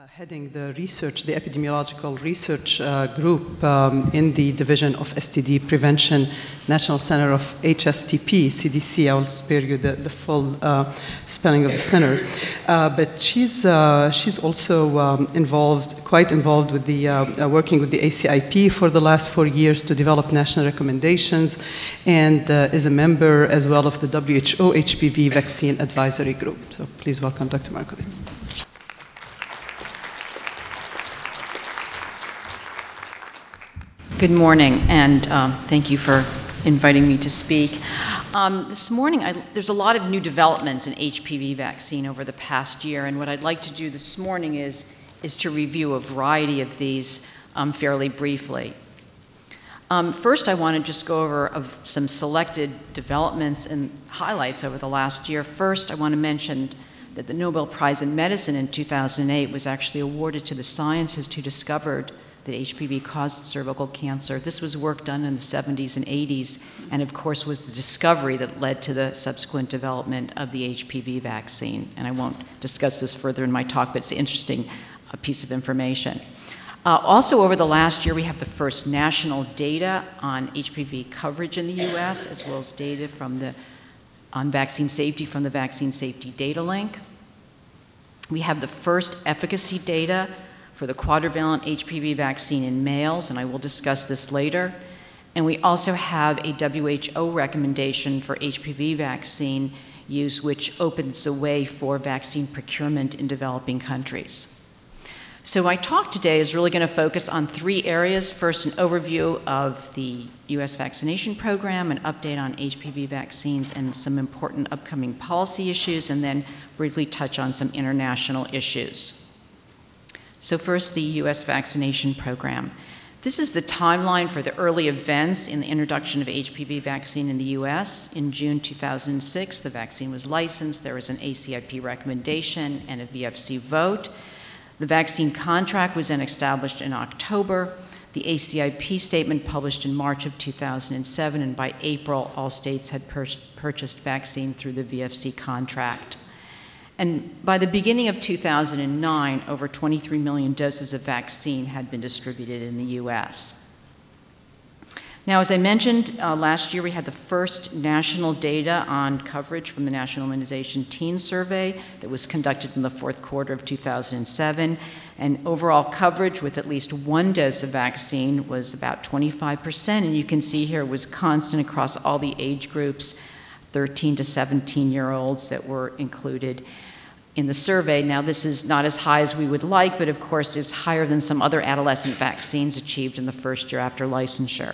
heading the research, the epidemiological research group in the Division of STD Prevention, National Center of HSTP, CDC. I will spare you the full spelling of the center. But she's also quite involved with the working with the ACIP for the last 4 years to develop national recommendations, and is a member as well of the WHO HPV Vaccine Advisory Group. So please welcome Dr. Markowitz. Good morning, and thank you for inviting me to speak. This morning, there's a lot of new developments in HPV vaccine over the past year, and what I'd like to do this morning is to review a variety of these fairly briefly. First, I want to just go over some selected developments and highlights over the last year. First, I want to mention that the Nobel Prize in Medicine in 2008 was actually awarded to the scientist who discovered that HPV caused cervical cancer. This was work done in the 70s and 80s, and of course was the discovery that led to the subsequent development of the HPV vaccine. And I won't discuss this further in my talk, but it's an interesting piece of information. Also, over the last year, we have the first national data on HPV coverage in the US, as well as data on vaccine safety from the Vaccine Safety Data Link. We have the first efficacy data for the quadrivalent HPV vaccine in males, and I will discuss this later. And we also have a WHO recommendation for HPV vaccine use, which opens the way for vaccine procurement in developing countries. So my talk today is really going to focus on 3 areas. First, an overview of the US vaccination program, an update on HPV vaccines, and some important upcoming policy issues, and then briefly touch on some international issues. So first, the US vaccination program. This is the timeline for the early events in the introduction of HPV vaccine in the US. In June 2006, the vaccine was licensed. There was an ACIP recommendation and a VFC vote. The vaccine contract was then established in October. The ACIP statement published in March of 2007, and by April, all states had purchased vaccine through the VFC contract. And by the beginning of 2009, over 23 million doses of vaccine had been distributed in the US. Now, as I mentioned, last year we had the first national data on coverage from the National Immunization Teen Survey that was conducted in the 4th quarter of 2007. And overall coverage with at least 1 dose of vaccine was about 25%. And you can see here it was constant across all the age groups, 13 to 17-year-olds that were included in the survey. Now, this is not as high as we would like, but of course is higher than some other adolescent vaccines achieved in the first year after licensure.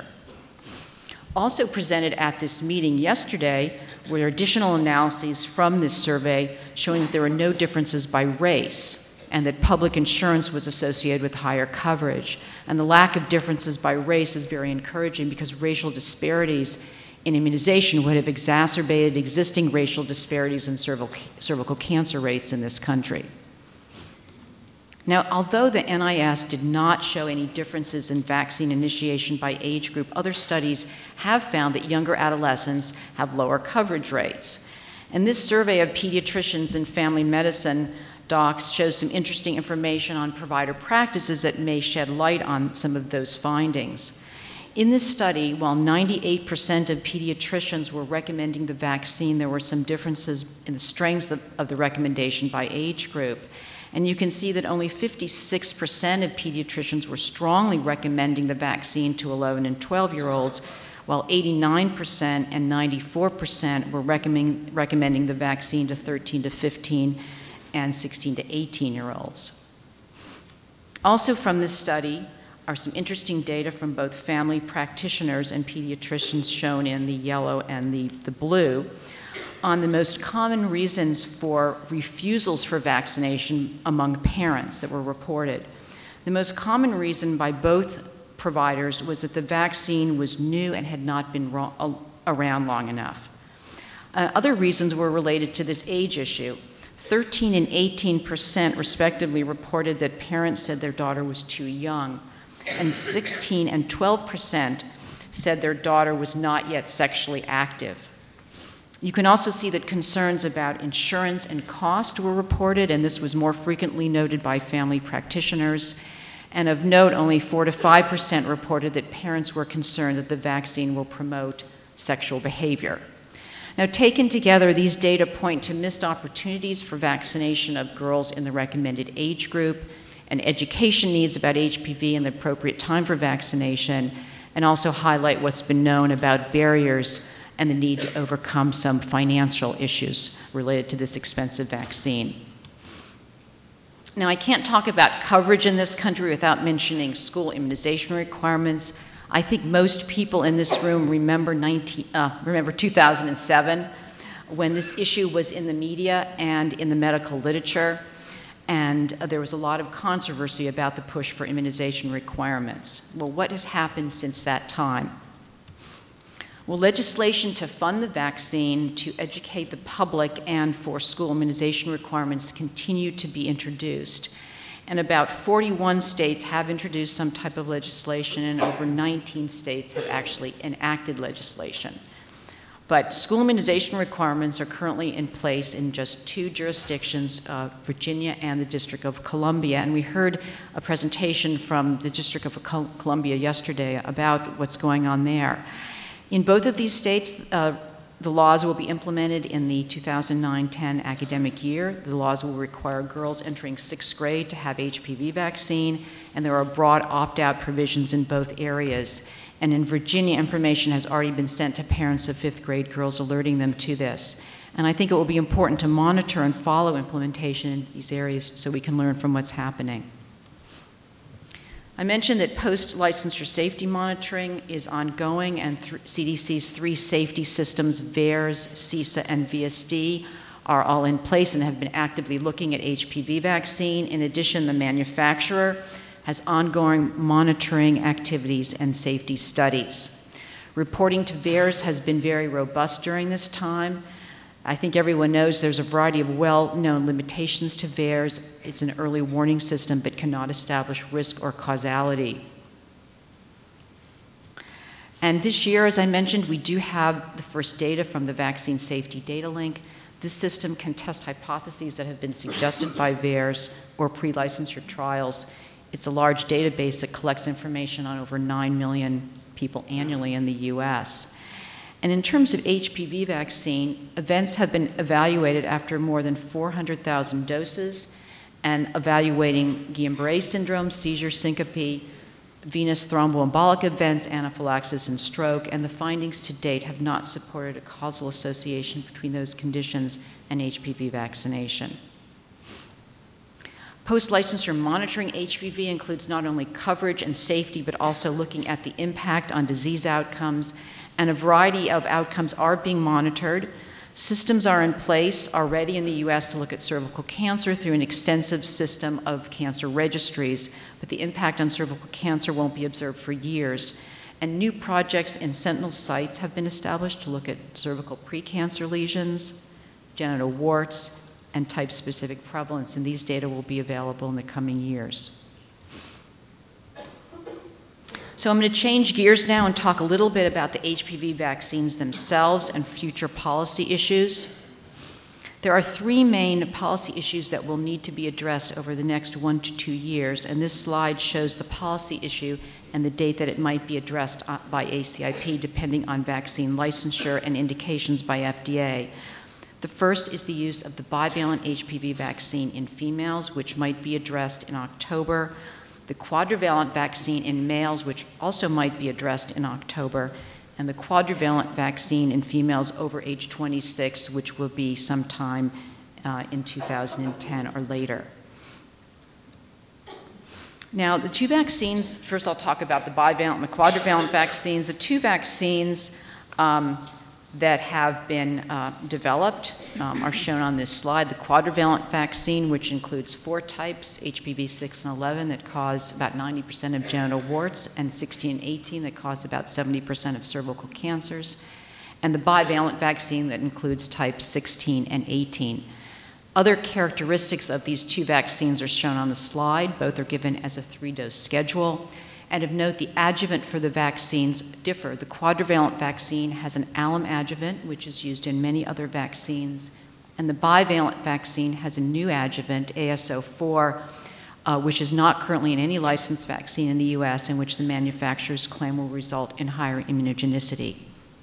Also presented at this meeting yesterday were additional analyses from this survey showing that there were no differences by race and that public insurance was associated with higher coverage. And the lack of differences by race is very encouraging because racial disparities in immunization would have exacerbated existing racial disparities in cervical cancer rates in this country. Now, although the NIS did not show any differences in vaccine initiation by age group, other studies have found that younger adolescents have lower coverage rates. And this survey of pediatricians and family medicine docs shows some interesting information on provider practices that may shed light on some of those findings. In this study, while 98% of pediatricians were recommending the vaccine, there were some differences in the strengths of the recommendation by age group. And you can see that only 56% of pediatricians were strongly recommending the vaccine to 11 and 12-year-olds, while 89% and 94% were recommending the vaccine to 13 to 15 and 16 to 18-year-olds. Also from this study are some interesting data from both family practitioners and pediatricians shown in the yellow and the blue on the most common reasons for refusals for vaccination among parents that were reported. The most common reason by both providers was that the vaccine was new and had not been around long enough. Other reasons were related to this age issue. 13 and 18% respectively reported that parents said their daughter was too young, and 16 and 12% said their daughter was not yet sexually active. You can also see that concerns about insurance and cost were reported, and this was more frequently noted by family practitioners. And of note, only 4 to 5% reported that parents were concerned that the vaccine will promote sexual behavior. Now, taken together, these data point to missed opportunities for vaccination of girls in the recommended age group, and education needs about HPV and the appropriate time for vaccination, and also highlight what's been known about barriers and the need to overcome some financial issues related to this expensive vaccine. Now, I can't talk about coverage in this country without mentioning school immunization requirements. I think most people in this room remember 2007, when this issue was in the media and in the medical literature, and there was a lot of controversy about the push for immunization requirements. Well, what has happened since that time? Well, legislation to fund the vaccine, to educate the public, and for school immunization requirements continue to be introduced. And about 41 states have introduced some type of legislation, and over 19 states have actually enacted legislation. But school immunization requirements are currently in place in just 2 jurisdictions, Virginia and the District of Columbia. And we heard a presentation from the District of Columbia yesterday about what's going on there. In both of these states, the laws will be implemented in the 2009-10 academic year. The laws will require girls entering 6th grade to have HPV vaccine, and there are broad opt-out provisions in both areas. And in Virginia, information has already been sent to parents of 5th grade girls alerting them to this. And I think it will be important to monitor and follow implementation in these areas so we can learn from what's happening. I mentioned that post-licensure safety monitoring is ongoing, and CDC's 3 safety systems, VAERS, CISA, and VSD, are all in place and have been actively looking at HPV vaccine. In addition, the manufacturer has ongoing monitoring activities and safety studies. Reporting to VAERS has been very robust during this time. I think everyone knows there's a variety of well-known limitations to VAERS. It's an early warning system but cannot establish risk or causality. And this year, as I mentioned, we do have the first data from the Vaccine Safety Data Link. This system can test hypotheses that have been suggested by VAERS or pre-licensure trials. It's a large database that collects information on over 9 million people annually in the US. And in terms of HPV vaccine, events have been evaluated after more than 400,000 doses and evaluating Guillain-Barré syndrome, seizure, syncope, venous thromboembolic events, anaphylaxis, and stroke, and the findings to date have not supported a causal association between those conditions and HPV vaccination. Post-licensure monitoring HPV includes not only coverage and safety, but also looking at the impact on disease outcomes, and a variety of outcomes are being monitored. Systems are in place already in the US to look at cervical cancer through an extensive system of cancer registries, but the impact on cervical cancer won't be observed for years. And new projects in sentinel sites have been established to look at cervical precancer lesions, genital warts, and type-specific prevalence, and these data will be available in the coming years. So I'm going to change gears now and talk a little bit about the HPV vaccines themselves and future policy issues. There are 3 main policy issues that will need to be addressed over the next 1 to 2 years, and this slide shows the policy issue and the date that it might be addressed by ACIP, depending on vaccine licensure and indications by FDA. The first is the use of the bivalent HPV vaccine in females, which might be addressed in October. The quadrivalent vaccine in males, which also might be addressed in October, and the quadrivalent vaccine in females over age 26, which will be sometime in 2010 or later. Now, the 2 vaccines, first I'll talk about the bivalent and the quadrivalent vaccines. The 2 vaccines that have been developed are shown on this slide. The quadrivalent vaccine, which includes 4 types, HPV 6 and 11, that cause about 90% of genital warts, and 16 and 18 that cause about 70% of cervical cancers, and the bivalent vaccine that includes types 16 and 18. Other characteristics of these 2 vaccines are shown on the slide. Both are given as a 3-dose schedule. And of note, the adjuvant for the vaccines differ. The quadrivalent vaccine has an alum adjuvant, which is used in many other vaccines, and the bivalent vaccine has a new adjuvant, AS04, which is not currently in any licensed vaccine in the US, and which the manufacturers claim will result in higher immunogenicity.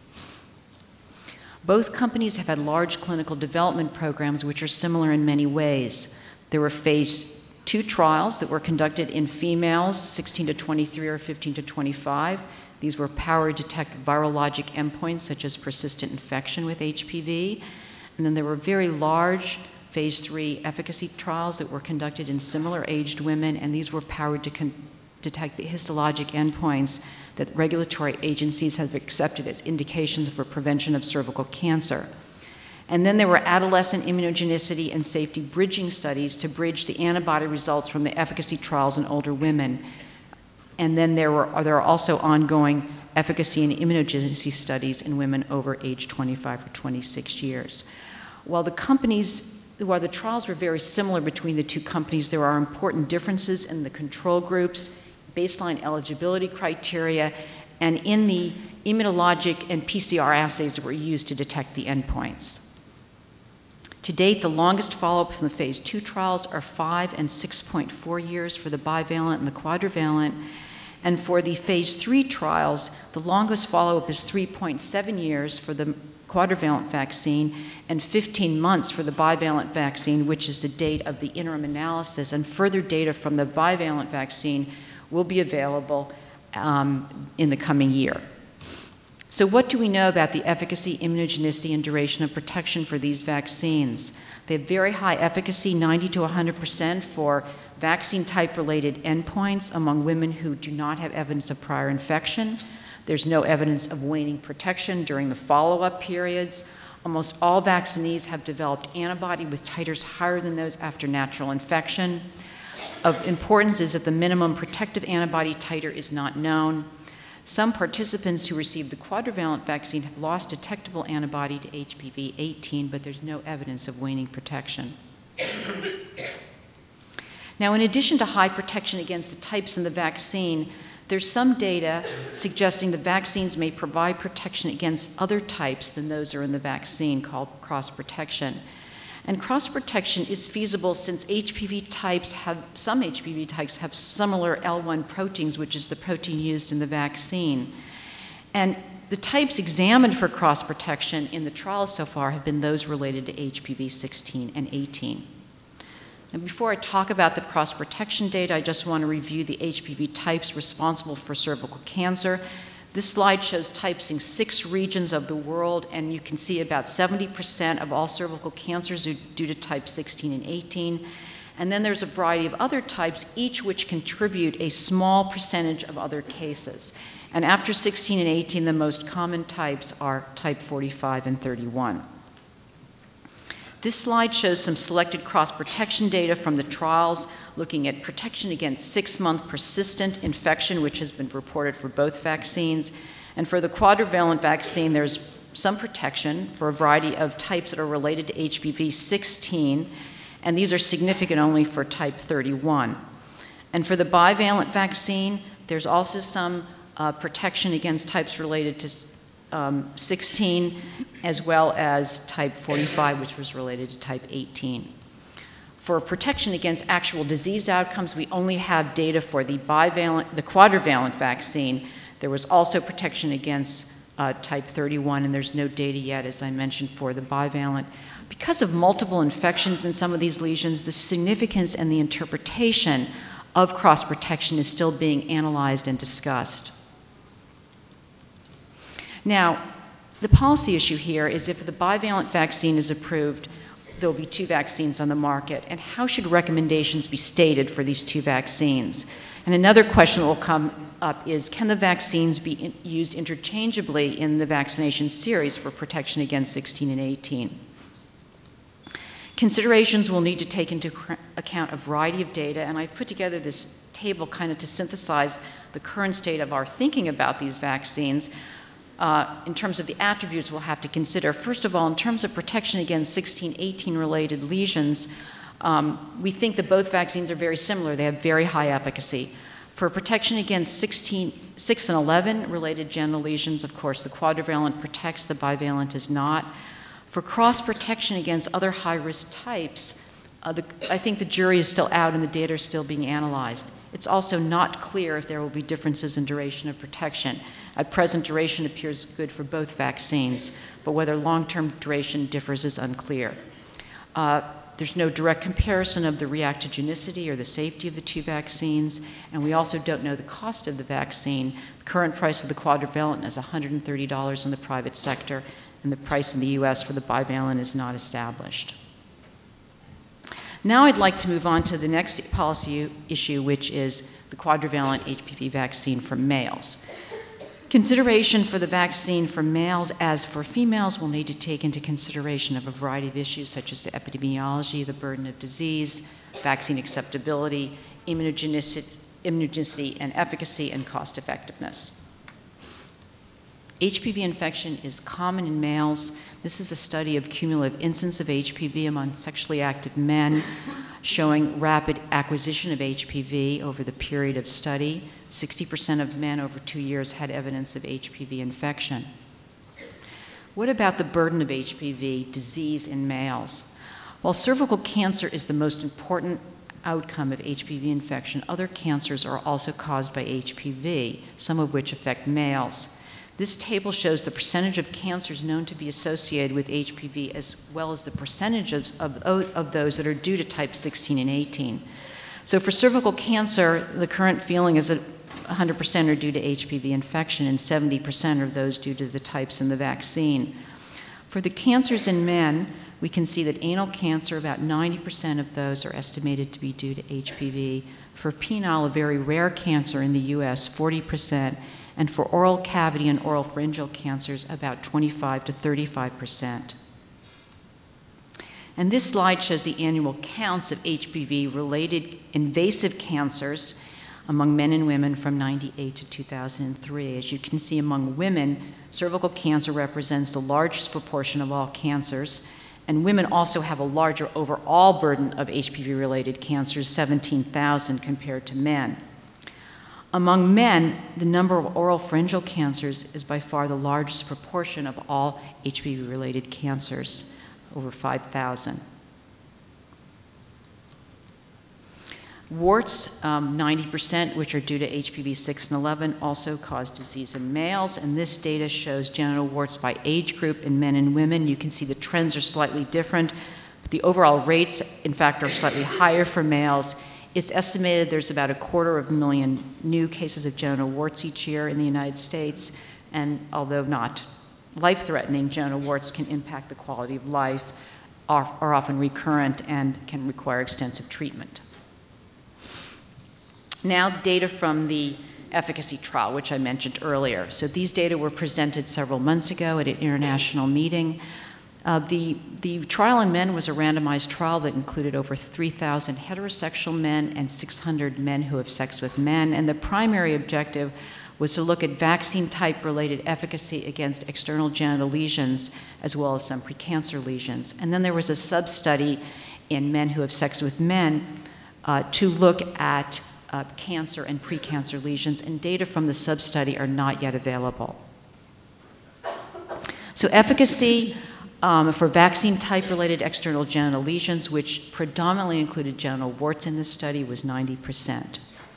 Both companies have had large clinical development programs which are similar in many ways. There were phase 2 trials that were conducted in females 16 to 23 or 15 to 25. These were powered to detect virologic endpoints such as persistent infection with HPV. And then there were very large phase 3 efficacy trials that were conducted in similar aged women, and these were powered to detect the histologic endpoints that regulatory agencies have accepted as indications for prevention of cervical cancer. And then there were adolescent immunogenicity and safety bridging studies to bridge the antibody results from the efficacy trials in older women. And then there are also ongoing efficacy and immunogenicity studies in women over age 25 or 26 years. While the trials were very similar between the two companies, there are important differences in the control groups, baseline eligibility criteria, and in the immunologic and PCR assays that were used to detect the endpoints. To date, the longest follow-up from the phase 2 trials are 5 and 6.4 years for the bivalent and the quadrivalent. And for the phase 3 trials, the longest follow-up is 3.7 years for the quadrivalent vaccine and 15 months for the bivalent vaccine, which is the date of the interim analysis. And further data from the bivalent vaccine will be available in the coming year. So what do we know about the efficacy, immunogenicity, and duration of protection for these vaccines? They have very high efficacy, 90 to 100% for vaccine type-related endpoints among women who do not have evidence of prior infection. There's no evidence of waning protection during the follow-up periods. Almost all vaccinees have developed antibody with titers higher than those after natural infection. Of importance is that the minimum protective antibody titer is not known. Some participants who received the quadrivalent vaccine have lost detectable antibody to HPV-18, but there's no evidence of waning protection. Now, in addition to high protection against the types in the vaccine, there's some data suggesting the vaccines may provide protection against other types than those that are in the vaccine, called cross-protection. And cross-protection is feasible since some HPV types have similar L1 proteins, which is the protein used in the vaccine. And the types examined for cross-protection in the trials so far have been those related to HPV 16 and 18. And before I talk about the cross-protection data, I just want to review the HPV types responsible for cervical cancer. This slide shows types in 6 regions of the world, and you can see about 70% of all cervical cancers are due to type 16 and 18. And then there's a variety of other types, each which contribute a small percentage of other cases. And after 16 and 18, the most common types are type 45 and 31. This slide shows some selected cross-protection data from the trials looking at protection against 6-month persistent infection, which has been reported for both vaccines. And for the quadrivalent vaccine, there's some protection for a variety of types that are related to HPV 16, and these are significant only for type 31. And for the bivalent vaccine, there's also some protection against types related to 16, as well as type 45, which was related to type 18. For protection against actual disease outcomes, we only have data for the quadrivalent vaccine. There was also protection against type 31, and there's no data yet, as I mentioned, for the bivalent. Because of multiple infections in some of these lesions, the significance and the interpretation of cross-protection is still being analyzed and discussed. Now, the policy issue here is if the bivalent vaccine is approved, there will be 2 vaccines on the market, and how should recommendations be stated for these 2 vaccines? And another question that will come up is, can the vaccines be used interchangeably in the vaccination series for protection against 16 and 18? Considerations will need to take into account a variety of data, and I've put together this table kind of to synthesize the current state of our thinking about these vaccines. In terms of the attributes we'll have to consider. First of all, in terms of protection against 16-18 related lesions, we think that both vaccines are very similar. They have very high efficacy. For protection against 6 and 11 related genital lesions, of course, the quadrivalent protects, the bivalent is not. For cross-protection against other high-risk types, I think the jury is still out and the data are still being analyzed. It's also not clear if there will be differences in duration of protection. At present, duration appears good for both vaccines, but whether long-term duration differs is unclear. There's no direct comparison of the reactogenicity or the safety of the two vaccines, and we also don't know the cost of the vaccine. The current price of the quadrivalent is $130 in the private sector, and the price in the US for the bivalent is not established. Now I'd like to move on to the next policy issue, which is the quadrivalent HPV vaccine for males. Consideration for the vaccine for males as for females will need to take into consideration of a variety of issues such as the epidemiology, the burden of disease, vaccine acceptability, immunogenicity and efficacy, and cost effectiveness. HPV infection is common in males. This is a study of cumulative incidence of HPV among sexually active men, showing rapid acquisition of HPV over the period of study. 60% of men over 2 years had evidence of HPV infection. What about the burden of HPV disease in males? While cervical cancer is the most important outcome of HPV infection, other cancers are also caused by HPV, some of which affect males. This table shows the percentage of cancers known to be associated with HPV as well as the percentages of those that are due to type 16 and 18. So for cervical cancer, the current feeling is that 100% are due to HPV infection and 70% are those due to the types in the vaccine. For the cancers in men, we can see that anal cancer, about 90% of those are estimated to be due to HPV. For penile, a very rare cancer in the US, 40%. And for oral cavity and oral pharyngeal cancers, about 25 to 35%. And this slide shows the annual counts of HPV-related invasive cancers among men and women from 1998 to 2003. As you can see, among women, cervical cancer represents the largest proportion of all cancers, and women also have a larger overall burden of HPV-related cancers, 17,000 compared to men. Among men, the number of oral pharyngeal cancers is by far the largest proportion of all HPV-related cancers, over 5,000. Warts, 90%, which are due to HPV 6 and 11, also cause disease in males, and this data shows genital warts by age group in men and women. You can see the trends are slightly different. The overall rates, in fact, are slightly higher for males. It's estimated there's about 250,000 new cases of genital warts each year in the United States, and although not life-threatening, genital warts can impact the quality of life, are often recurrent, and can require extensive treatment. Now, data from the efficacy trial, which I mentioned earlier. So these data were presented several months ago at an international meeting. The trial in men was a randomized trial that included over 3,000 heterosexual men and 600 men who have sex with men, and the primary objective was to look at vaccine type-related efficacy against external genital lesions, as well as some precancer lesions. And then there was a sub-study in men who have sex with men to look at cancer and precancer lesions, and data from the sub-study are not yet available. So efficacy for vaccine type-related external genital lesions, which predominantly included genital warts in this study, was 90%.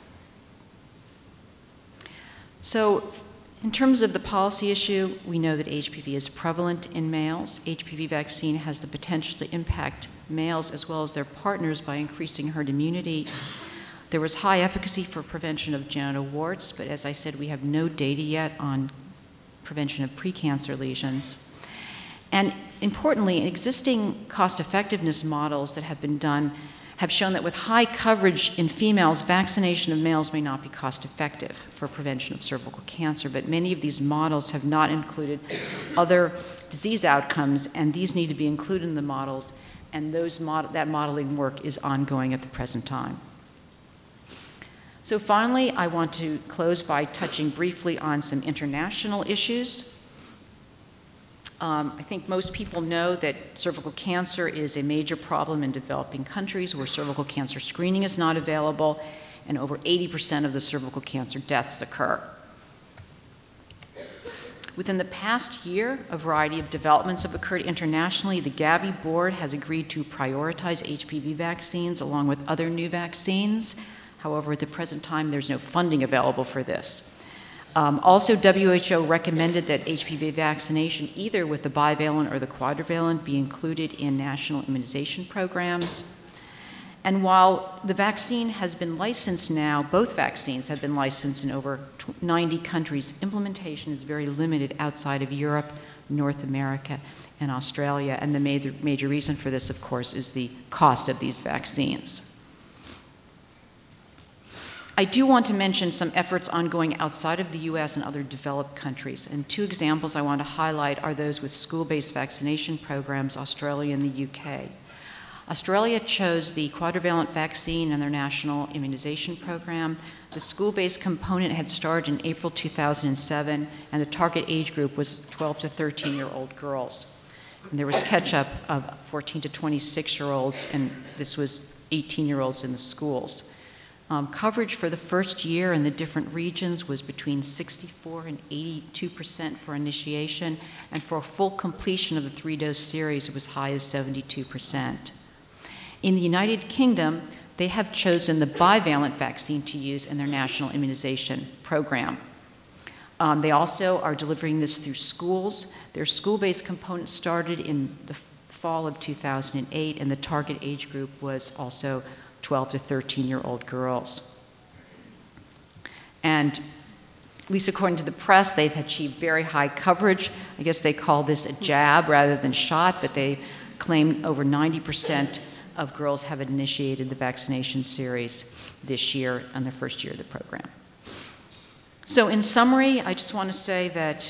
So in terms of the policy issue, we know that HPV is prevalent in males. HPV vaccine has the potential to impact males as well as their partners by increasing herd immunity. There was high efficacy for prevention of genital warts, but as I said, we have no data yet on prevention of precancer lesions. And importantly, existing cost-effectiveness models that have been done have shown that with high coverage in females, vaccination of males may not be cost-effective for prevention of cervical cancer, but many of these models have not included other disease outcomes, and these need to be included in the models, and that modeling work is ongoing at the present time. So finally, I want to close by touching briefly on some international issues. I think most people know that cervical cancer is a major problem in developing countries where cervical cancer screening is not available. and over 80% of the cervical cancer deaths occur. Within the past year, a variety of developments have occurred internationally. The Gavi board has agreed to prioritize HPV vaccines along with other new vaccines. However, at the present time, there's no funding available for this. Also, WHO recommended that HPV vaccination, either with the bivalent or the quadrivalent, be included in national immunization programs. And while the vaccine has been licensed now, both vaccines have been licensed in over 90 countries, implementation is very limited outside of Europe, North America, and Australia. And the major reason for this, of course, is the cost of these vaccines. I do want to mention some efforts ongoing outside of the US and other developed countries. And two examples I want to highlight are those with school-based vaccination programs, Australia and the UK. Australia chose the quadrivalent vaccine in their national immunization program. The school-based component had started in April 2007, and the target age group was 12 to 13-year-old girls. And there was catch-up of 14 to 26-year-olds, and this was 18-year-olds in the schools. Coverage for the first year in the different regions was between 64 and 82% for initiation, and for full completion of the 3-dose series, it was high as 72%. In the United Kingdom, they have chosen the bivalent vaccine to use in their national immunization program. They also are delivering this through schools. Their school-based component started in the fall of 2008, and the target age group was also 12 to 13-year-old girls. And at least according to the press, they've achieved very high coverage. I guess they call this a jab rather than shot, but they claim over 90% of girls have initiated the vaccination series this year on their first year of the program. So in summary, I just want to say that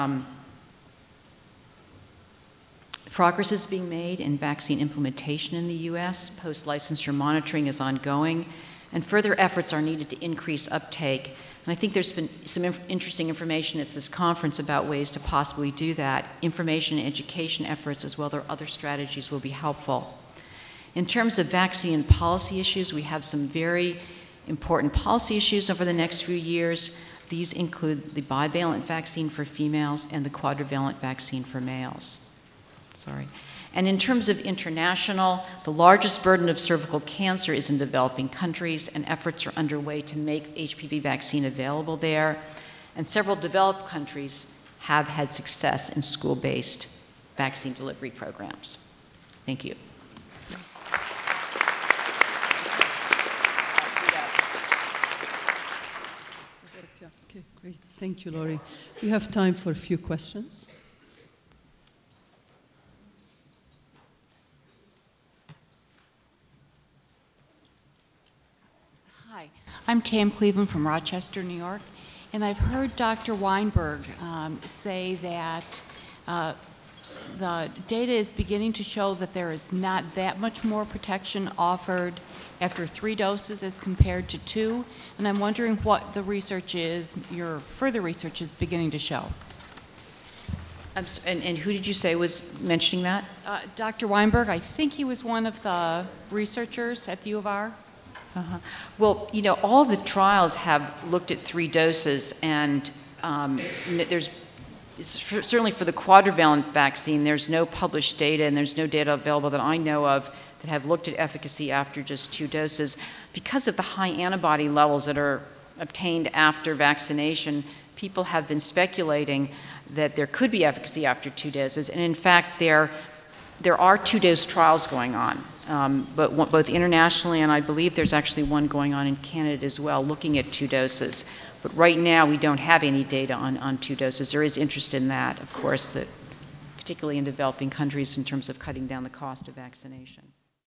progress is being made in vaccine implementation in the US. Post-licensure monitoring is ongoing, and further efforts are needed to increase uptake. And I think there's been some interesting information at this conference about ways to possibly do that. Information and education efforts, as well as other strategies, will be helpful. In terms of vaccine policy issues, we have some very important policy issues over the next few years. These include the bivalent vaccine for females and the quadrivalent vaccine for males. And in terms of international, the largest burden of cervical cancer is in developing countries, and efforts are underway to make HPV vaccine available there. And several developed countries have had success in school-based vaccine delivery programs. Thank you. Okay, great. Thank you, Lori. We have time for a few questions. Hi, I'm Tam Cleveland from Rochester, New York, and I've heard Dr. Weinberg say that the data is beginning to show that there is not that much more protection offered after 3 doses as compared to 2, and I'm wondering what the research is, your further research is beginning to show. And who did you say was mentioning that? Dr. Weinberg, I think he was one of the researchers at the U of R. Well, you know, all the trials have looked at 3 doses, and there's certainly for the quadrivalent vaccine, there's no published data, and there's no data available that I know of that have looked at efficacy after just 2 doses. Because of the high antibody levels that are obtained after vaccination, people have been speculating that there could be efficacy after 2 doses, and in fact, there are 2-dose trials going on. But both internationally, and I believe there's actually one going on in Canada as well, looking at 2 doses. But right now, we don't have any data on 2 doses. There is interest in that, of course, that particularly in developing countries in terms of cutting down the cost of vaccination.